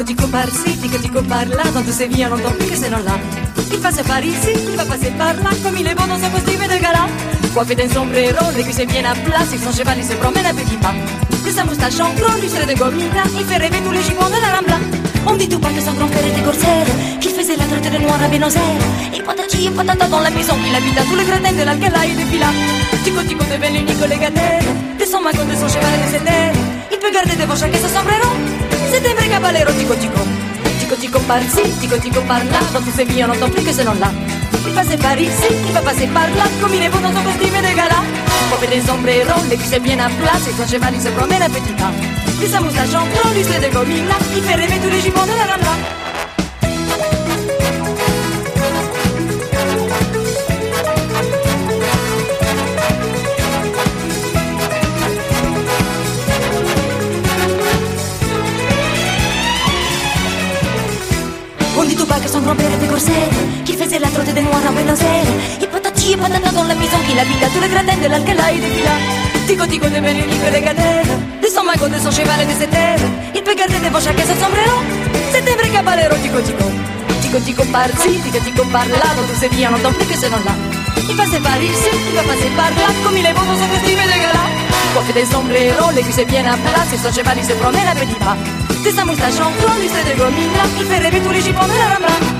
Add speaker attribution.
Speaker 1: tico par-ci, tico par-là, dans tous ses vies on n'entend plus que ces noms-là. Il passe par ici, il va passer par là, comme il est beau dans son costume de gala. Coiffé d'un sombrero, les cuisses bien à plat, sur son cheval il se promène à petits pas. De sa moustache en gros, lui serait de gomina, il fait rêver tous les jupons de la Rambla. On dit tout pas que son grand-père était corsaire, qu'il faisait la traite de noir à Buenos Aires. Et patati et patata dans la maison qu'il habite, tous les gradins de l'Alcala et de Pila. Tico tico devient l'unique légataire de son magot, de son cheval et de ses terres. Il peut garder devant chaque son sombrero, c'est un vrai caballero. Tico tico, tico tico par-ci, tico par-là, dans tous ses vies on n'entend plus que ce nom-là. Il passe par ici, il va passer par là, comme il est beau dans son costume de gala. Coiffé des sombreros, les cuisses bien à plat, et son cheval il se promène à petits pas. De sa moustache en gros, lui c'est de gomina, il fait rêver tous les jupons de la Rambla. On dit tout pas que son grand-père était corsaire, qu'il faisait la trotte des noirs à Buenos Aires. Et patati et patata dans la maison qu'il habite, tous les gradins de l'Alcala et de Pila. Tico tico devient l'unique légataire de son magot, de son cheval et de ses terres. Il peut garder devant chacun son sombrero, c'est un vrai caballero. Tico tico, tico tico par-ci, tico par-là, dans tous ses vies on n'entend plus que ce nom-là. Il passe par ici, il va passer par là, comme il est beau dans son costume de gala. Coiffé des sombreros, les cuisses bien à plat, et son cheval il se promène à petits pas. De sa moustache en flanc, lui c'est de gomina, il fait rêver tous les jupons de la Rambla.